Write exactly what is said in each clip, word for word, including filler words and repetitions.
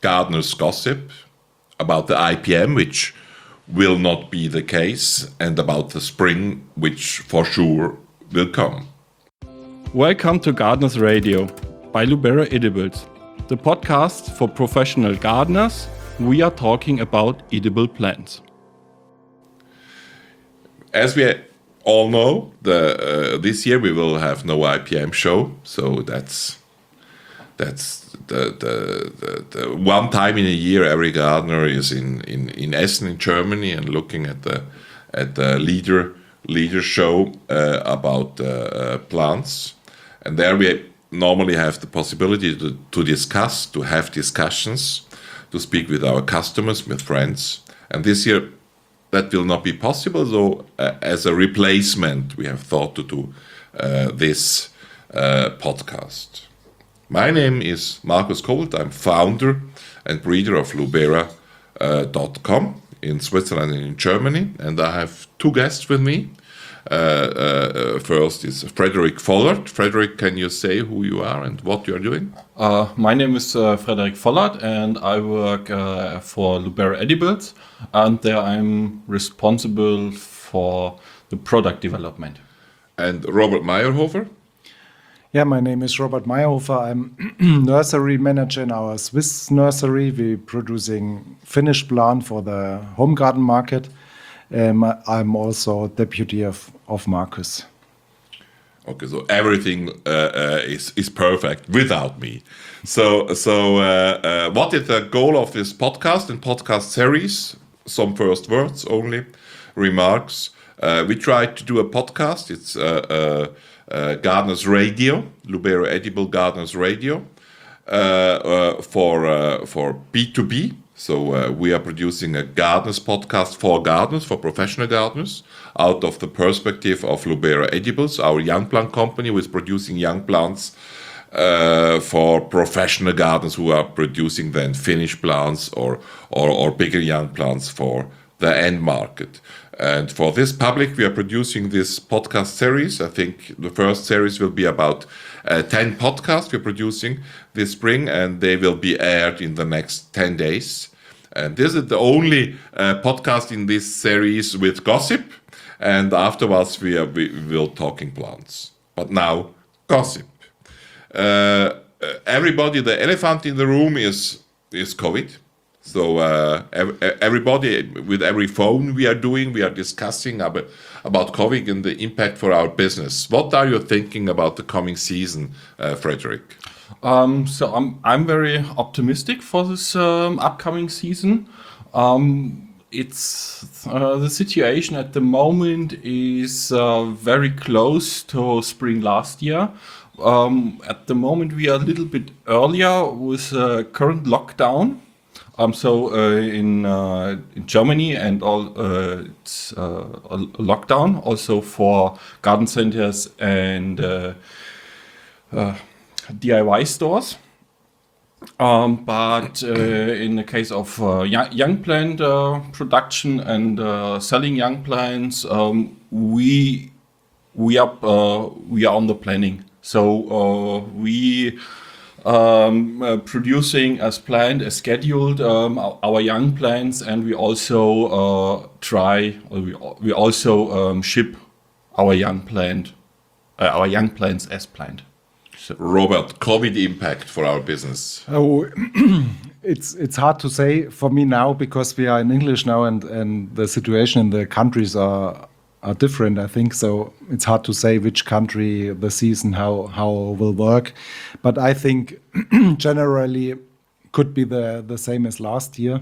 gardener's gossip, about the I P M, which will not be the case, and about the spring, which for sure will come. Welcome to Gardeners Radio by Lubera Edibles, the podcast for professional gardeners. We are talking about edible plants. As we all know, the uh, this year we will have no I P M show, so that's that's the, the the the one time in a year every gardener is in, in, in Essen in Germany and looking at the at the leader leader show uh, about uh, plants, and there we normally have the possibility to, to discuss, to have discussions, to speak with our customers, with friends, and this year that will not be possible. So uh, as a replacement, we have thought to do uh, this uh, podcast. My name is Markus Kobelt. I'm founder and breeder of Lubera dot com uh, in Switzerland and in Germany. And I have two guests with me. Uh, uh, first is Frederick Vollert. Frederick, can you say who you are and what you are doing? Uh, my name is uh, Frederick Vollert, and I work uh, for Lubera Edibles, and there I'm responsible for the product development. And Robert Meyerhofer? Yeah, my name is Robert Meyerhofer. I'm nursery manager in our Swiss nursery. We're producing finished plant for the home garden market. Um, I'm also deputy of, of Markus. Okay, so everything uh, uh, is is perfect without me. So so uh, uh, what is the goal of this podcast and podcast series? Some first words only, remarks. Uh, we tried to do a podcast. It's uh, uh, uh, Gardeners Radio, Lubera Edible Gardeners Radio, uh, uh, for uh, for B two B. So uh, we are producing a gardeners podcast for gardeners, for professional gardeners, out of the perspective of Lubera Edibles, our young plant company, who is producing young plants uh, for professional gardeners who are producing then finished plants or, or or bigger young plants for the end market. And for this public, we are producing this podcast series. I think the first series will be about uh, ten podcasts we're producing this spring, and they will be aired in the next ten days. And this is the only uh, podcast in this series with gossip. And afterwards, we, are, we will talking plants. But now, gossip. Uh, everybody, the elephant in the room is is COVID. So uh, ev- everybody, with every phone we are doing, we are discussing about, about COVID and the impact for our business. What are you thinking about the coming season, uh, Frederick? Um, so I'm I'm very optimistic for this um, upcoming season. Um, it's uh, the situation at the moment is uh, very close to spring last year. Um, at the moment, we are a little bit earlier with uh, current lockdown. Um, so uh, in uh, in Germany and all uh, it's uh, a lockdown also for garden centers and uh, uh, D I Y stores. Um, but uh, in the case of uh, young, young plant uh, production and uh, selling young plants, um, we we are uh, we are on the planning. So uh, we. Um, uh, producing as planned, as scheduled, um, our, our young plants, and we also uh, try, or we, we also um, ship our young plant, uh, our young plants as planned. So. Robert, COVID impact for our business? Oh, it's it's hard to say for me now because we are in English now, and, and the situation in the countries are are different, I think. So it's hard to say which country, the season, how how will work. But I think generally could be the, the same as last year.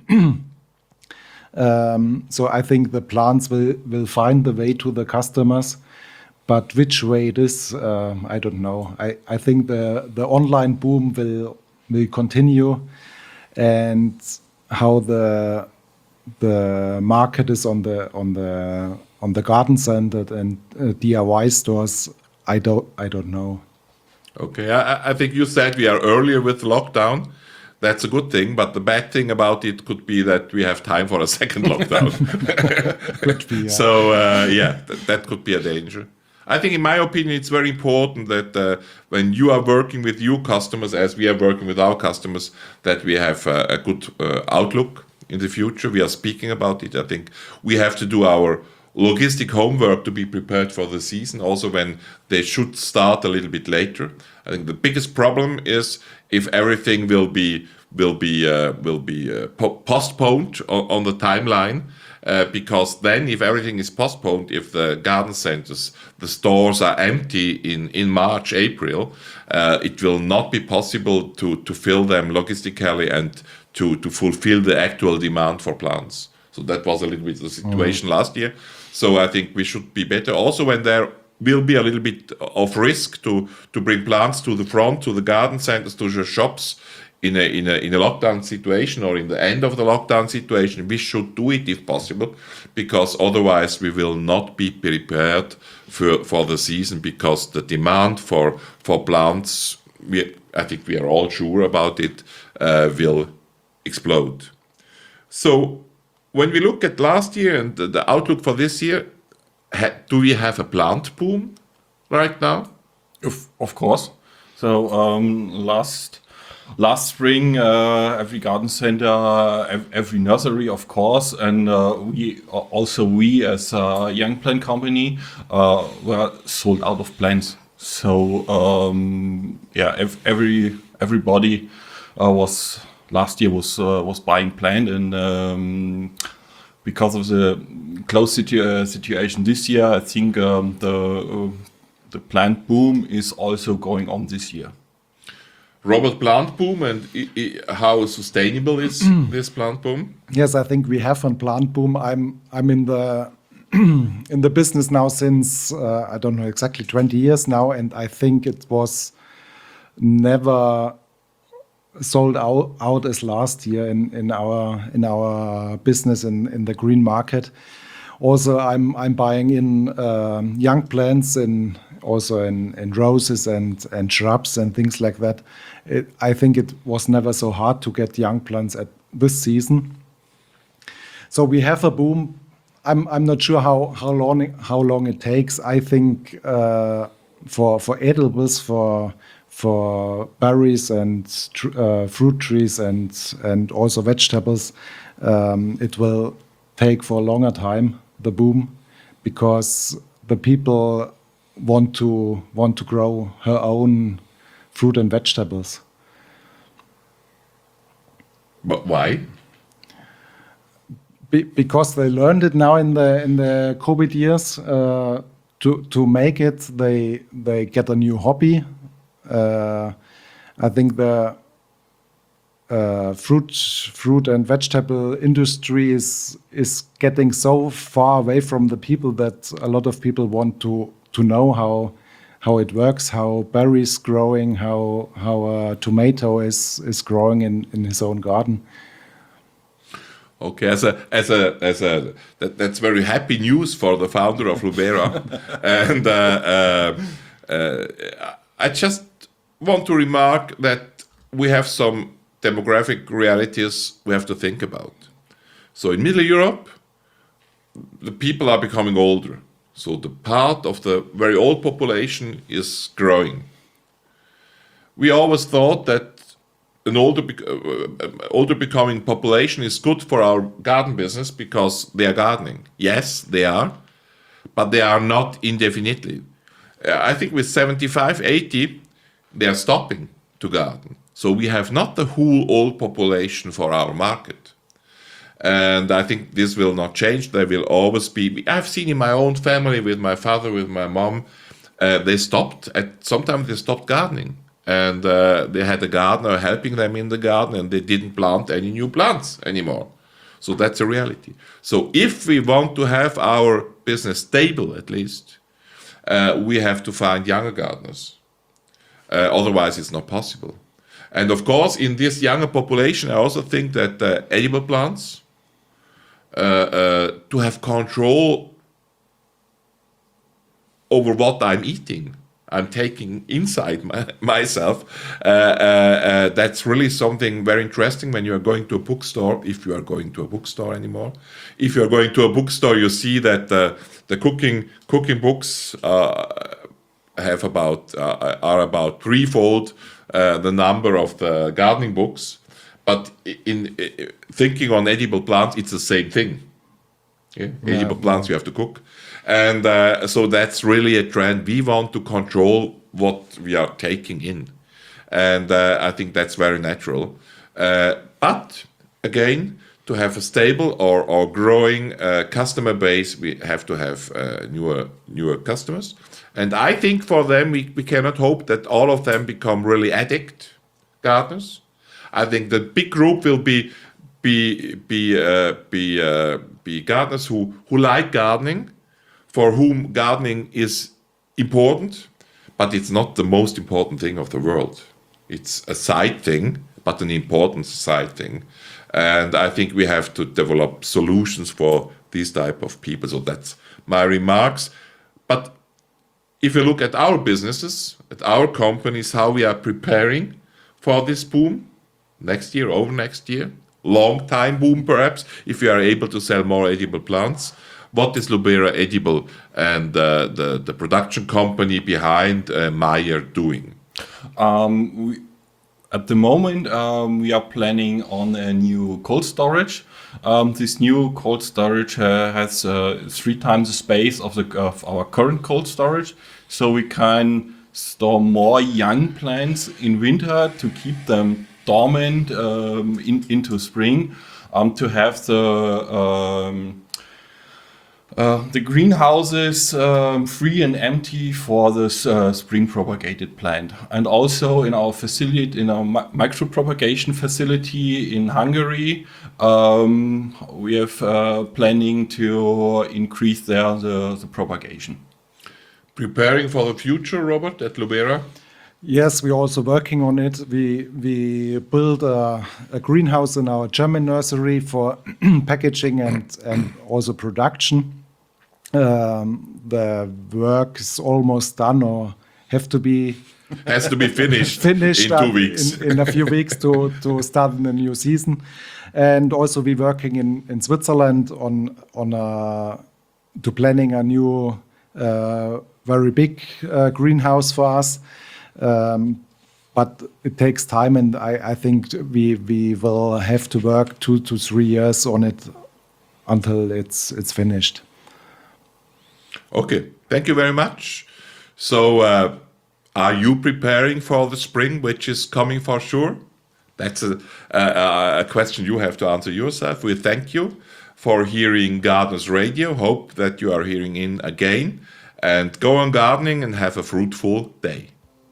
um, so I think the plants will, will find the way to the customers. But which way it is, uh, I don't know. I, I think the, the online boom will will continue, and how the the market is on the on the on the garden center and uh, D I Y stores, I don't I don't know. Okay, I, I think you said we are earlier with lockdown. That's a good thing, but the bad thing about it could be that we have time for a second lockdown. Could be, yeah. So uh, yeah, th- that could be a danger. I think, in my opinion, it's very important that uh, when you are working with your customers, as we are working with our customers, that we have uh, a good uh, outlook in the future. We are speaking about it. I think we have to do our logistic homework to be prepared for the season, also when they should start a little bit later. I think the biggest problem is if everything will be will be uh, will be uh, po- postponed on, on the timeline. Uh, because then, if everything is postponed, if the garden centers, the stores are empty in, in March, April, uh, it will not be possible to, to fill them logistically and to, to fulfill the actual demand for plants. So that was a little bit the situation mm-hmm. last year. So I think we should be better. Also, when there will be a little bit of risk to, to bring plants to the front, to the garden centers, to the shops, in a, in a in a lockdown situation or in the end of the lockdown situation, we should do it if possible, because otherwise we will not be prepared for, for the season, because the demand for for plants, we, I think we are all sure about it, uh, will explode. So when we look at last year and the, the outlook for this year, ha, do we have a plant boom right now? Of, of course. So um, last... Last spring, uh, every garden center, ev- every nursery, of course, and uh, we also we as a young plant company uh, were sold out of plants. So um, yeah, ev- every everybody uh, was last year was uh, was buying plant, and um, because of the close situ- uh, situation this year, I think um, the uh, the plant boom is also going on this year. Robert, plant boom, and I- I- how sustainable is this plant boom? Yes, I think we have a plant boom. I'm I'm in the in the business now since uh, I don't know exactly twenty years now, and I think it was never sold out, out as last year in, in our in our business in, in the green market. Also, I'm I'm buying in um, young plants in also in, in roses and, and shrubs and things like that. It, I think it was never so hard to get young plants at this season. So we have a boom. I'm I'm not sure how how long how long it takes. I think uh, for for edibles, for for berries and tr- uh, fruit trees and and also vegetables, um, it will take for a longer time, the boom, because the people want to want to grow her own fruit and vegetables. But why? Be, because they learned it now in the in the COVID years. Uh, to to make it, they they get a new hobby. Uh, I think the uh, fruit fruit and vegetable industry is is getting so far away from the people that a lot of people want to to know how how it works, how berries growing, how how a tomato is is growing in, in his own garden. Okay, as a as a as a that, that's very happy news for the founder of Lubera, and uh, uh, uh, I just want to remark that we have some demographic realities we have to think about. So in Middle Europe, the people are becoming older. So the part of the very old population is growing. We always thought that an older, uh, older becoming population is good for our garden business because they are gardening. Yes, they are, but they are not indefinitely. Uh, I think with seventy-five, eighty, they are stopping to garden. So we have not the whole old population for our market. And I think this will not change. There will always be, I've seen in my own family, with my father, with my mom, uh, they stopped, at sometimes they stopped gardening. And uh, they had a gardener helping them in the garden, and they didn't plant any new plants anymore. So that's a reality. So if we want to have our business stable, at least, uh, we have to find younger gardeners. Uh, otherwise, it's not possible. And of course, in this younger population, I also think that uh, edible plants, uh, uh, to have control over what I'm eating, I'm taking inside my, myself. Uh, uh, uh, that's really something very interesting when you are going to a bookstore, if you are going to a bookstore anymore. If you are going to a bookstore, you see that uh, the cooking cooking books uh, have about uh, are about threefold uh, the number of the gardening books. But in, in thinking on edible plants, it's the same thing. Yeah? Yeah, Edible plants yeah. you have to cook. And uh, so that's really a trend. We want to control what we are taking in. And uh, I think that's very natural. Uh, but again, to have a stable or, or growing uh, customer base, we have to have uh, newer newer customers. And I think for them, we, we cannot hope that all of them become really addict gardeners. I think the big group will be be be uh, be uh, be gardeners who, who like gardening, for whom gardening is important, but it's not the most important thing of the world. It's a side thing, but an important side thing. And I think we have to develop solutions for these type of people. So that's my remarks. But if you look at our businesses, at our companies, how we are preparing for this boom, next year, over next year, long time boom perhaps, if we are able to sell more edible plants. What is Lubera Edible and uh, the, the production company behind uh, Meyer doing? Um, we, at the moment, um, we are planning on a new cold storage. Um, this new cold storage uh, has uh, three times the space of, the, of our current cold storage, so we can store more young plants in winter to keep them dormant um, in, into spring, um, to have the um, uh, the greenhouses um, free and empty for this uh, spring propagated plant. And also in our facility, in our mi- micro propagation facility in Hungary, um, we have uh, planning to increase there the, the propagation. Preparing for the future, Robert, at Lubera? Yes, we're also working on it. We we built a, a greenhouse in our German nursery for packaging and, and also production. Um, the work is almost done or have to be Has to be finished, finished in up two weeks. in, in a few weeks to, to start in the new season. And also we're working in, in Switzerland on on a, to planning a new uh, very big uh, greenhouse for us. Um, but it takes time, and I, I think we we will have to work two to three years on it until it's it's finished. Okay, thank you very much. So, uh, are you preparing for the spring, which is coming for sure? That's a, a, a question you have to answer yourself. We thank you for hearing Gardeners Radio. Hope that you are hearing in again. And go on gardening and have a fruitful day.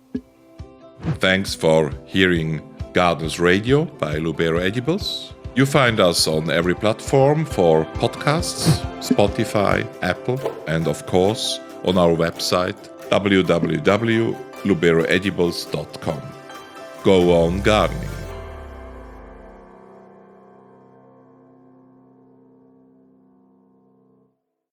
Thanks for hearing Gardeners Radio by Lubera Edibles. You find us on every platform for podcasts, Spotify, Apple, and of course on our website w w w dot lubera edibles dot com. Go on gardening.